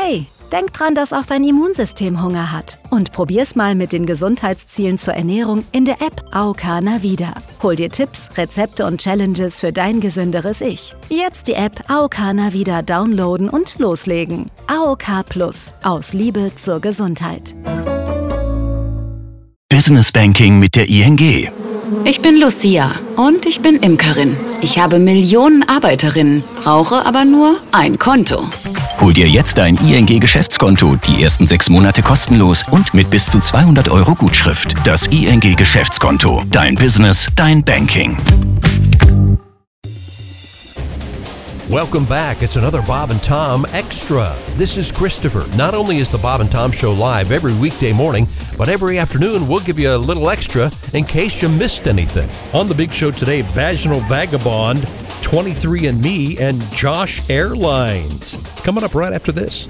Hey, denk dran, dass auch dein Immunsystem Hunger hat. Und probier's mal mit den Gesundheitszielen zur Ernährung in der App AOK Navida. Hol dir Tipps, Rezepte und Challenges für dein gesünderes Ich. Jetzt die App AOK Navida downloaden und loslegen. AOK Plus. Aus Liebe zur Gesundheit. Business Banking mit der ING. Ich bin Lucia und ich bin Imkerin. Ich habe Millionen Arbeiterinnen, brauche aber nur ein Konto. Hol dir jetzt ein ING-Geschäftskonto, die ersten 6 Monate kostenlos und mit bis zu 200 € Gutschrift. Das ING-Geschäftskonto. Dein Business, dein Banking. Welcome back. It's another Bob and Tom Extra. This is Christopher. Not only is the Bob and Tom Show live every weekday morning, but every afternoon we'll give you a little extra in case you missed anything. On the big show today, Vaginal Vagabond, 23andMe, and Josh Airlines. It's coming up right after this.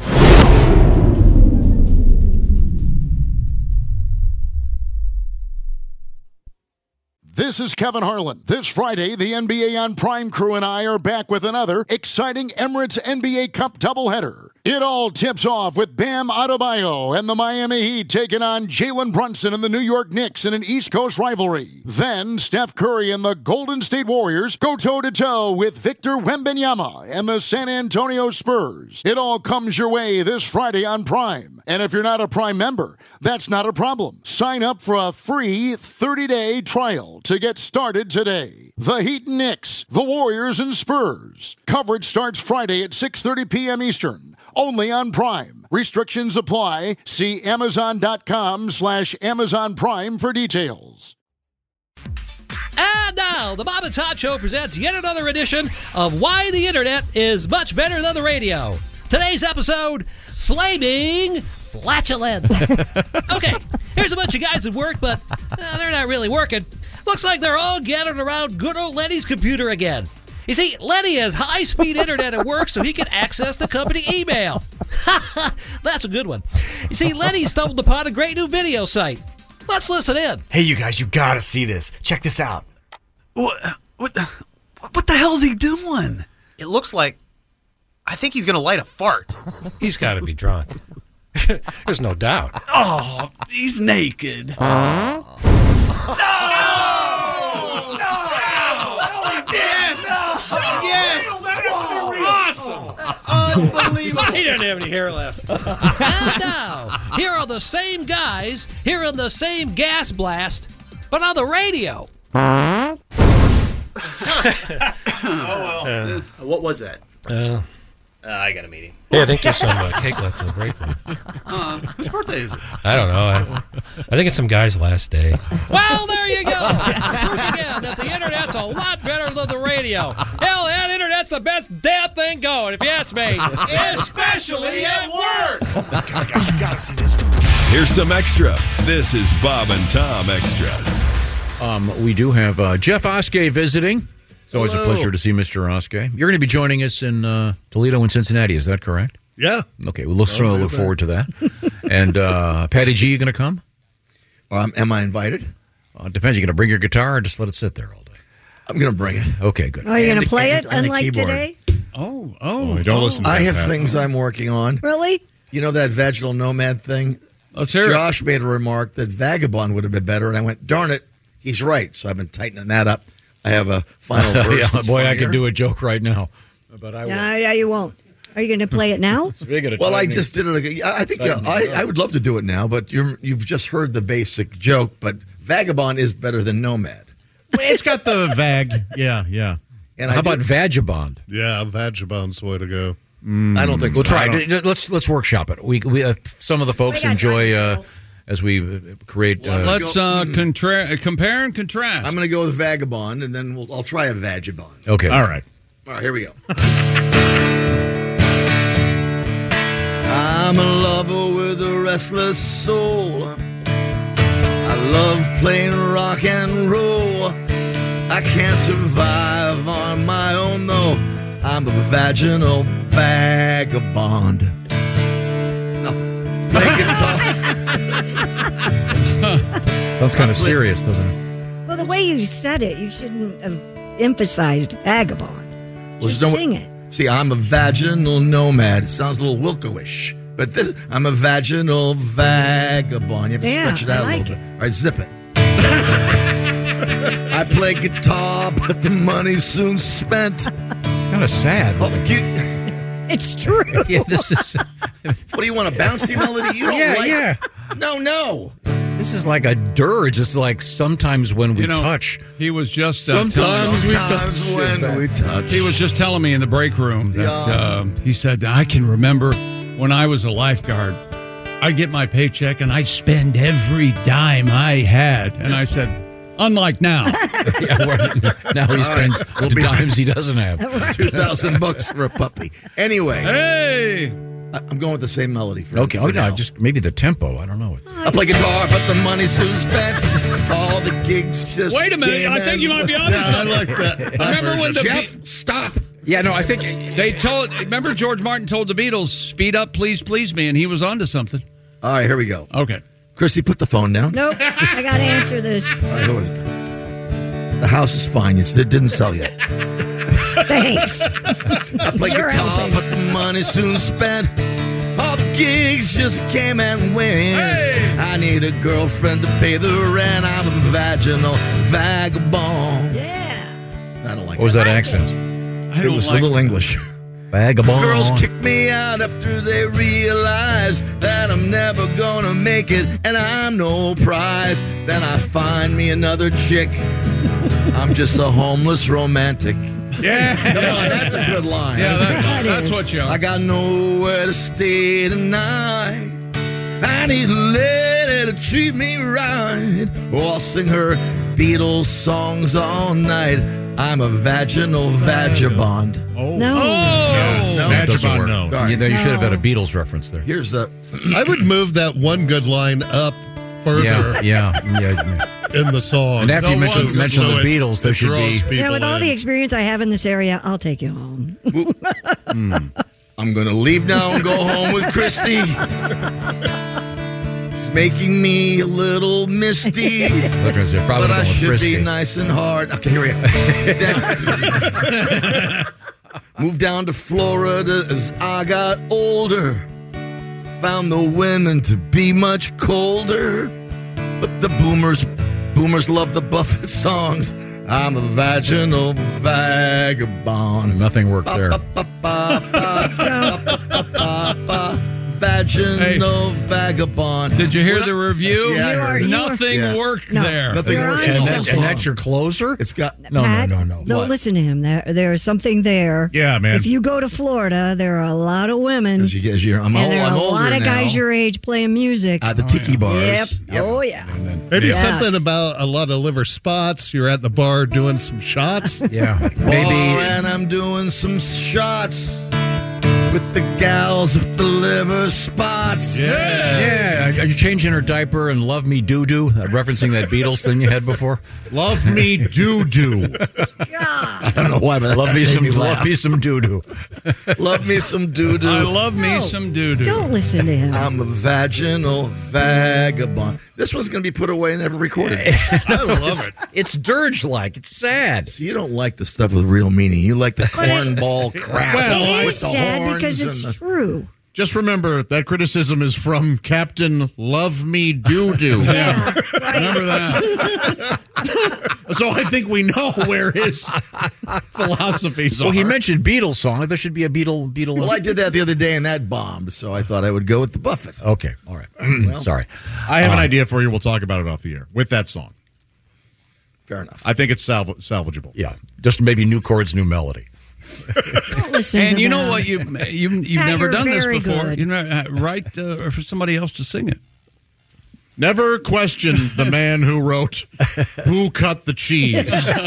This is Kevin Harlan. This Friday, the NBA on Prime crew and I are back with another exciting Emirates NBA Cup doubleheader. It all tips off with Bam Adebayo and the Miami Heat taking on Jalen Brunson and the New York Knicks in an East Coast rivalry. Then Steph Curry and the Golden State Warriors go toe-to-toe with Victor Wembanyama and the San Antonio Spurs. It all comes your way this Friday on Prime. And if you're not a Prime member, that's not a problem. Sign up for a free 30-day trial to get started today. The Heat and Knicks, the Warriors and Spurs. Coverage starts Friday at 6:30 p.m. Eastern. Only on Prime. Restrictions apply. See Amazon.com/Amazon Prime for details. And now, the Bob and Tom Show presents yet another edition of Why the Internet is Much Better Than the Radio. Today's episode, Flaming Flatulence. Okay, here's a bunch of guys at work, but they're not really working. Looks like they're all gathered around good old Lenny's computer again. You see, Lenny has high-speed internet at work so he can access the company email. That's a good one. You see, Lenny stumbled upon a great new video site. Let's listen in. Hey, you guys, you gotta see this. Check this out. What the hell's he doing? It looks like, I think he's gonna light a fart. He's got to be drunk. There's no doubt. Oh, he's naked. No! Yes! Awesome! Unbelievable! He didn't have any hair left. And now, here are the same guys hearing the same gas blast, but on the radio. Oh, well. What was that? I got a meeting. Yeah, I think there's some cake left in the break room. Whose birthday is it? I don't know. I think it's some guy's last day. Well, there you go. Proof again that the internet's a lot better than the radio. Hell, that internet's the best damn thing going, if you ask me. Especially at work. Oh, my God, guys, you gotta see this. Here's some extra. This is Bob and Tom Extra. We do have Jeff Oskey visiting. It's always a pleasure to see Mr. Oskey. You're going to be joining us in Toledo and Cincinnati, is that correct? Yeah. Okay, we'll look forward to that. And Patty G, you going to come? Am I invited? Depends. You going to bring your guitar or just let it sit there all day? I'm going to bring it. Okay, good. Are you going to play it unlike today? Don't listen to I that, have Pat. things I'm working on. Really? You know that vaginal nomad thing? Let's hear Josh made a remark that vagabond would have been better, and I went, darn it, he's right. So I've been tightening that up. I have a final verse. Yeah, boy, I could do a joke right now, but I won't. Yeah, you won't. Are you going to play it now? Well, I just did it. I think I would love to do it now, but you've just heard the basic joke. But vagabond is better than nomad. It's got the vag. Yeah. And how about vagabond? Yeah, vagabond's the way to go. I don't think We'll so. try. Let's workshop it. We some of the folks enjoy as we create. Let's compare and contrast. I'm going to go with vagabond, and then I'll try a vagabond. Okay. All right, here we go. I'm a lover with a restless soul. I love playing rock and roll. I can't survive on my own, though. I'm a vaginal vagabond. Nothing. Play guitar. Sounds kind of serious, doesn't it? Well, the way you said it, you shouldn't have emphasized vagabond. Just sing it. See, I'm a vaginal nomad. It sounds a little Wilco-ish. But I'm a vaginal vagabond. You have to stretch it out a little bit. All right, zip it. I play guitar, but the money's soon spent. It's kind of sad. All the cute. It's true. Yeah, this is. What do you want, a bouncy melody? You don't like? Yeah. No. This is like a dirge. It's like sometimes when we touch. He was just sometimes when we touch. He was just telling me in the break room that he said, I can remember when I was a lifeguard, I'd get my paycheck and I'd spend every dime I had. And I said, unlike now. Now he spends the dimes he doesn't have. Right. $2,000 for a puppy. Anyway. Hey. I'm going with the same melody. Okay. Just maybe the tempo. I don't know. I play guitar, but the money's soon spent. All the gigs just. Wait a minute. I think you might be onto something. I like that. Remember when Jeff, stop. Yeah, no, I think they told. Remember, George Martin told the Beatles, "Speed up, please, please me," and he was onto something. All right, here we go. Okay, Christy, put the phone down. Nope, I got to answer this. All right, who is it? The house is fine. It didn't sell yet. Thanks. I play guitar, but the money's soon spent. All the gigs just came and went. Hey! I need a girlfriend to pay the rent. I'm a vaginal vagabond. Yeah. I don't like What was that accent? It was a little English. Vagabond. Girls kick me out after they realize that I'm never gonna make it and I'm no prize. Then I find me another chick. I'm just a homeless romantic. Yeah. Come on, that's a good line. Yeah, that's what you are. I got nowhere to stay tonight. I need a lady to treat me right. Oh, I'll sing her Beatles songs all night. I'm a vaginal vagabond. No. No, Vagabond, no. You should have had a Beatles reference there. Here's the. I would move that one good line up further. Yeah. In the song. And after you mentioned the Beatles, there should be. With all the experience I have in this area, I'll take you home. I'm going to leave now and go home with Christy. She's making me a little misty. But I should be nice and hard. Okay, here we go. Moved down to Florida as I got older. Found the women to be much colder. But the boomers love the Buffett songs. I'm a vaginal vagabond. Nothing worked there. Vaginal vagabond. Did you hear the review? Yeah, Nothing worked there. Nothing worked. And that's your closer? It's got no. Don't listen to him. There is something there. Yeah, man. If you go to Florida, there are a lot of women. As you, I'm and there are a older lot of now. guys your age playing music. At the tiki bars. Yep. Oh, yeah. Maybe something about a lot of liver spots. You're at the bar doing some shots. Yeah. Maybe. And I'm doing some shots with the gals with the liver spots. Yeah. Are you changing her diaper and Love Me Doo-Doo? Referencing that Beatles thing you had before? Love Me Doo-Doo. I don't know why, but love me some doo-doo. Love me some doo-doo. I love me some doo-doo. Don't listen to him. I'm a vaginal vagabond. This one's going to be put away and never recorded. I love it. It's dirge-like. It's sad. So you don't like the stuff with real meaning. You like the cornball crap. It with is the sad horns because it's true. Just remember that criticism is from Captain Love Me Doo-Doo. Yeah. Remember that. So I think we know where his philosophies are. Well, he mentioned Beatles song. There should be a Beatle. Well, I did that the other day and that bombed, so I thought I would go with the Buffett. Okay, all right. Sorry. I have an idea for you. We'll talk about it off the air with that song. Fair enough. I think it's salvageable. Yeah, just maybe new chords, new melody. And you know what? You've never done this before. Good. You know, write for somebody else to sing it. Never question the man who wrote "Who Cut the Cheese."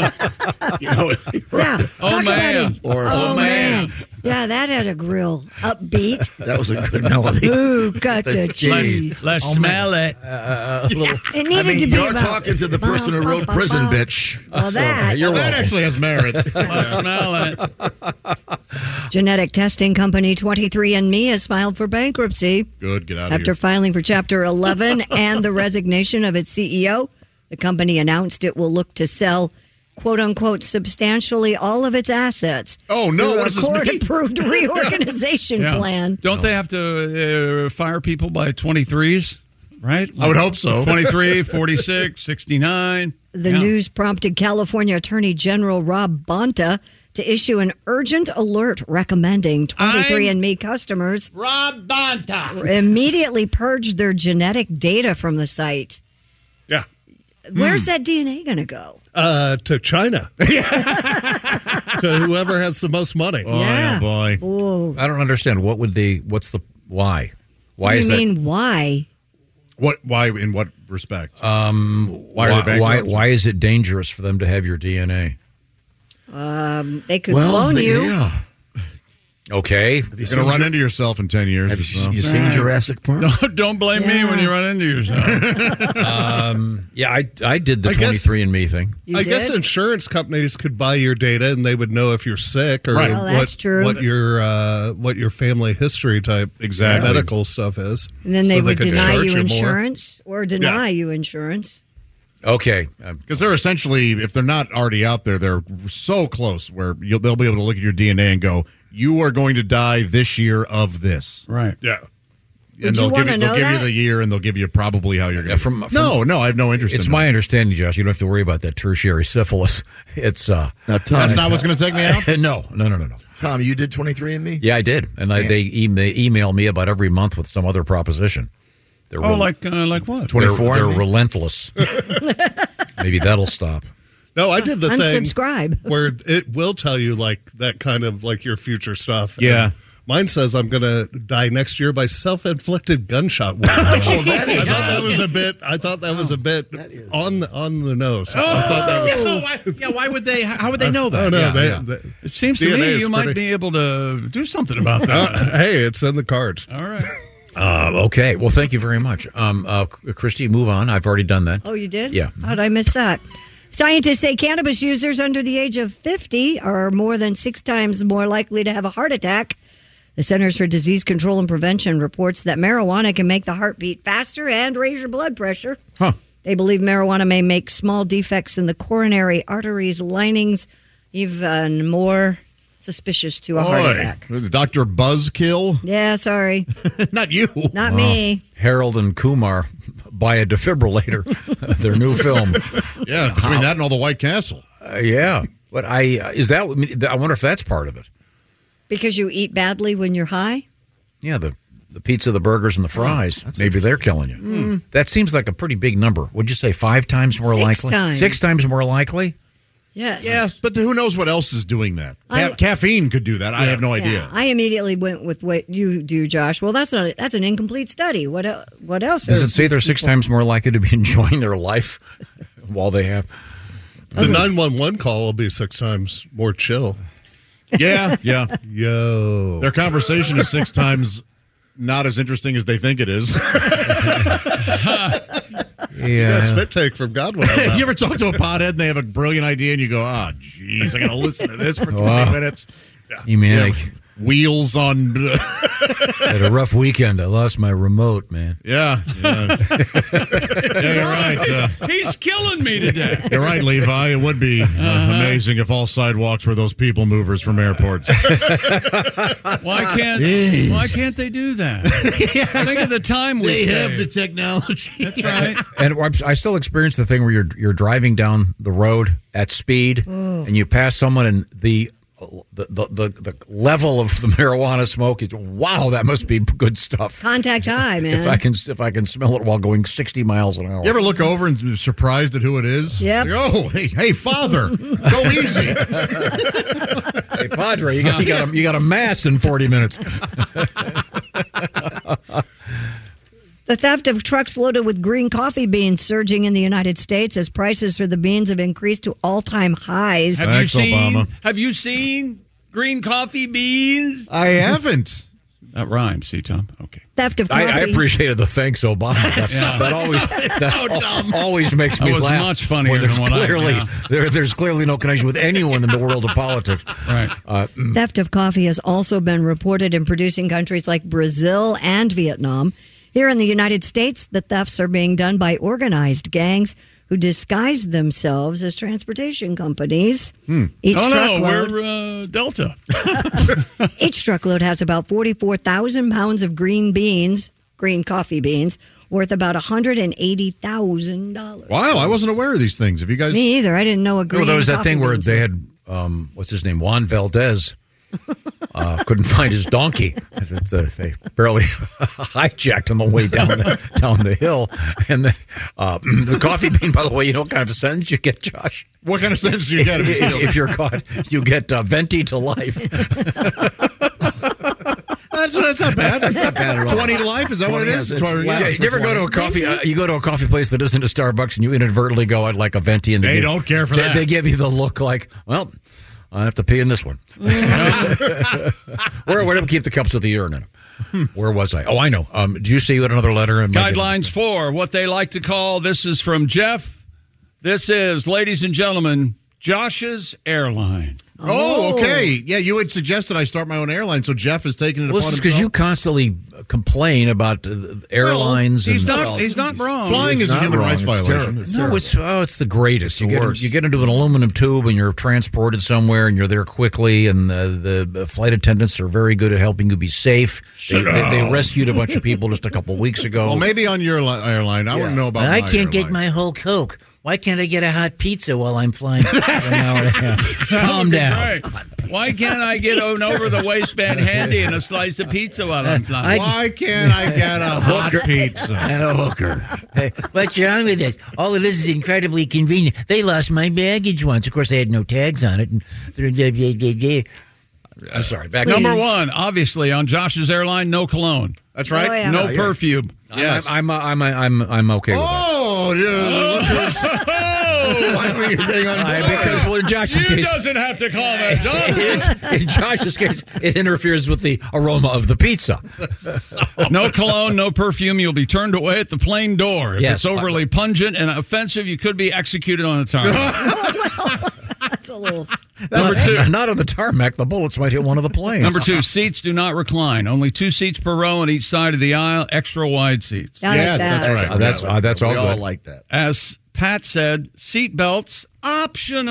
Yeah. Oh man! Or Oh man! Yeah, that had a grill upbeat. that was a good melody. Ooh, cut the cheese. Let's smell it. It needed to be you're about, talking to the person who wrote Prison Bitch. Well, that. That actually has merit. Let's smell it. Genetic testing company 23andMe has filed for bankruptcy. Good, get out of After here. filing for Chapter 11 and the resignation of its CEO, the company announced it will look to sell quote unquote, substantially all of its assets. Oh, no. What does this mean? Court-approved reorganization plan. Don't they have to fire people by 23s? Right? I would hope so. 23, 46, 69. The news prompted California Attorney General Rob Bonta to issue an urgent alert recommending 23andMe customers Rob Bonta immediately purge their genetic data from the site. Yeah. Where's that DNA going to go? To China. To whoever has the most money. Yeah. Oh, boy. Ooh. I don't understand. Why? Why What is do you that? mean, why? Why? In what respect? Why are they bankrupt? Why is it dangerous for them to have your DNA? They could clone you. Yeah. Okay. You're going to run into yourself in 10 years. Have you seen Jurassic Park? Don't blame me when you run into yourself. Yeah, I did the 23andMe thing. I guess insurance companies could buy your data and they would know if you're sick or Right. Oh, that's true. what your family history type medical stuff is. And then they would could deny charge you more. insurance or deny you insurance. Okay. Because they're essentially, if they're not already out there, they're so close where they'll be able to look at your DNA and go, you are going to die this year of this. Right. Yeah. And they'll give you the year, and they'll give you probably how you're going to. No, I have no interest. It's in my that. understanding, Josh. You don't have to worry about that tertiary syphilis. It's Now, Tom, That's not what's going to take me out. no. Tom, you did 23andMe? Yeah, I did, and they email me about every month with some other proposition. They're like what? 24. They're relentless. Maybe that'll stop. No, I did the thing Unsubscribe. where it will tell you like that kind of like your future stuff. Yeah. And mine says I'm going to die next year by self-inflicted gunshot wound. I thought that was a bit on the nose. Why would they? How would they know that? Oh, no, It seems to DNA me is you might pretty- be able to do something about that. hey, it's in the cards. All right. Okay. Well, thank you very much. Christy, move on. I've already done that. Oh, you did? Yeah. How did I miss that? Scientists say cannabis users under the age of 50 are more than 6 times more likely to have a heart attack. The Centers for Disease Control and Prevention reports that marijuana can make the heart beat faster and raise your blood pressure. Huh. They believe marijuana may make small defects in the coronary arteries linings even more suspicious to a heart attack. Dr. Buzzkill? Yeah, sorry. Not you. Not me. Harold and Kumar buy a defibrillator. Their new film. Yeah, between that and all the White Castle. Yeah, but I wonder if that's part of it. Because you eat badly when you're high? Yeah, the pizza, the burgers, and the fries. Maybe they're killing you. That seems like a pretty big number. Would you say 5 times more 6 likely? times. 6 times more likely? Yes. Yeah, but who knows what else is doing that? Caffeine could do that. I have no idea. I immediately went with what you do, Josh. Well, that's an incomplete study. What else? Does it say they're 6 times more likely to be enjoying their life while they have? The 911 call will be 6 times more chill. Yeah. Yo. Their conversation is 6 times not as interesting as they think it is. Yeah, spit take from Godwin. You ever talk to a pothead and they have a brilliant idea and you go, geez, I got to listen to this for 20 minutes. You mean wheels on. Had a rough weekend. I lost my remote, man. Yeah, you're right. He's killing me today. You're right, Levi. It would be amazing if all sidewalks were those people movers from airports. Why can't they do that? Think of the time we have the technology. That's right. And I still experience the thing where you're driving down the road at speed and you pass someone and the level of the marijuana smoke is that must be good stuff. Contact high, man. If I can smell it while going 60 miles an hour. You ever look over and be surprised at who it is? Yep. Like, oh, hey, father, go easy. Hey, Padre, you got a mass in 40 minutes. The theft of trucks loaded with green coffee beans surging in the United States as prices for the beans have increased to all-time highs. Have you seen green coffee beans? I haven't. That rhymes, see, Tom? Okay. Theft of coffee. I appreciated the thanks, Obama. That always makes me laugh. That was much funnier than what there's clearly no connection with anyone in the world of politics. Right. Theft of coffee has also been reported in producing countries like Brazil and Vietnam. Here in the United States, the thefts are being done by organized gangs who disguised themselves as transportation companies. Each truckload, we're Delta. Each truckload has about 44,000 pounds of green coffee beans, worth about $180,000. Wow, I wasn't aware of these things. Have you guys? Me either. I didn't know a green. Well, there was that coffee thing where beans they were. had what's his name, Juan Valdez. Couldn't find his donkey. They barely hijacked on the way down the hill. And the coffee bean, by the way, you know what kind of a sentence you get, Josh? What kind of sentence do you get if you're caught? You get venti to life. That's not bad. That's not bad at all. 20 to life? Is that what it is? You ever go to a coffee? You go to a coffee place that isn't a Starbucks, and you inadvertently go, "I'd like a venti," and they don't care for that. They give you the look like, well, I have to pee in this one. Where do we keep the cups with the urine in them? Where was I? Oh, I know. Do you see what another letter? Guidelines for what they like to call. This is from Jeff. This is, ladies and gentlemen, Josh's Airline. Oh, okay. Yeah, you had suggested I start my own airline, so Jeff is taking it upon himself. Because you constantly complain about airlines. He's not wrong. Flying is a human rights violation. It's the greatest. You get into an aluminum tube and you're transported somewhere and you're there quickly, and the flight attendants are very good at helping you be safe. They rescued a bunch of people just a couple of weeks ago. Well, maybe on your airline. I want to know about I can't get my whole Coke. Why can't I get a hot pizza while I'm flying for an hour and a half? Calm down. Right. Why can't I get an over-the-waistband handy and a slice of pizza while I'm flying? Why can't I get a hot pizza? And a hooker. Hey, what's wrong with this? All of this is incredibly convenient. They lost my baggage once. Of course, they had no tags on it. I'm sorry. Number one, obviously, on Josh's Airline, no cologne. That's right. Oh, yeah. No perfume. Yes. I'm okay with that. Because in Josh's case, doesn't have to comment, Johnson. In Josh's case, it interferes with the aroma of the pizza. No cologne, no perfume. You'll be turned away at the plane door. If it's overly pungent and offensive, you could be executed on a tarmac. That's a little. Number two. Not on the tarmac. The bullets might hit one of the planes. Number two, seats do not recline. Only 2 seats per row on each side of the aisle. Extra wide seats. Yes, that's right. That's all we good. all like that. As Pat said, seat belts optional.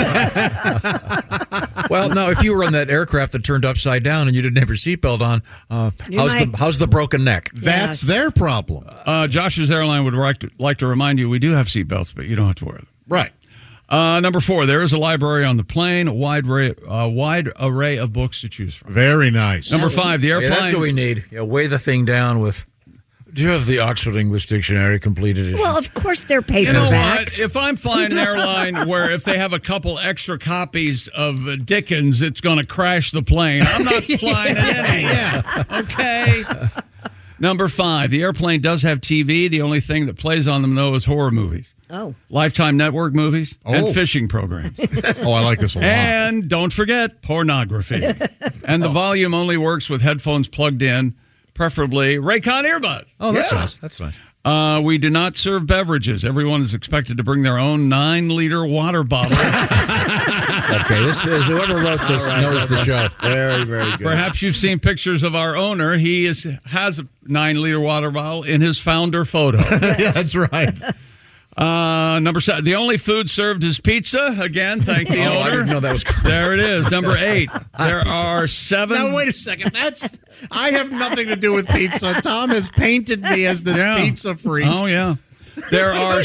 Well, now, if you were on that aircraft that turned upside down and you didn't have your seatbelt on, how's the broken neck? That's their problem. Josh's Airline would like to remind you we do have seat belts, but you don't have to wear them. Right. Number four, there is a library on the plane, a wide array of books to choose from. Very nice. Number five, the airplane. That's what we need. Weigh the thing down with. Do you have the Oxford English Dictionary completed edition? Well, of course they're paperbacks. You know what? If I'm flying an airline where if they have a couple extra copies of Dickens, it's going to crash the plane. I'm not flying it anyway. Okay. Number five, the airplane does have TV. The only thing that plays on them, though, is horror movies. Oh. Lifetime Network movies and fishing programs. Oh, I like this a lot. And don't forget pornography. And the volume only works with headphones plugged in, preferably Raycon earbuds. Oh, that's nice. That's nice. We do not serve beverages. Everyone is expected to bring their own 9-liter water bottle. Okay, this is whoever wrote this knows the show. Very, very good. Perhaps you've seen pictures of our owner. He has a 9-liter water bottle in his founder photo. Yeah, that's right. Number 7, the only food served is pizza. Again, thank the owner. I didn't know that was correct. There it is. Number 8, there are 7. Now, wait a second. I have nothing to do with pizza. Tom has painted me as this pizza freak. Oh, yeah. There are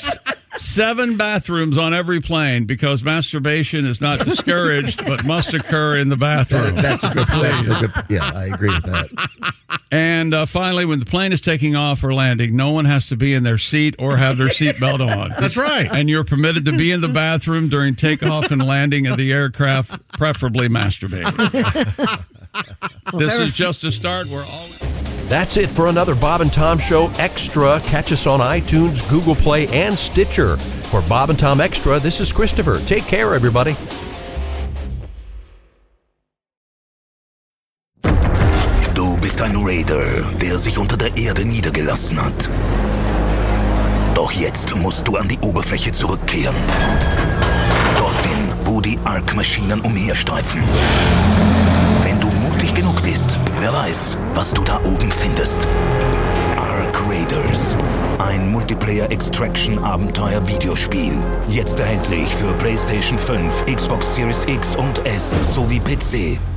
7 bathrooms on every plane because masturbation is not discouraged but must occur in the bathroom. That's a good place. Yeah, I agree with that. And finally, when the plane is taking off or landing, no one has to be in their seat or have their seatbelt on. That's right. And you're permitted to be in the bathroom during takeoff and landing of the aircraft, preferably masturbating. This is just a start. We're all... That's it for another Bob and Tom Show Extra. Catch us on iTunes, Google Play, and Stitcher. For Bob and Tom Extra, this is Christopher. Take care, everybody. Du bist ein Raider, der sich unter der Erde niedergelassen hat. Doch jetzt musst du an die Oberfläche zurückkehren. Dorthin, wo die Ark-Maschinen umherstreifen. Wenn du mutig genug bist, wer weiß, was du da oben findest. Ark Raiders. Ein Multiplayer-Extraction-Abenteuer-Videospiel. Jetzt erhältlich für PlayStation 5, Xbox Series X und S sowie PC.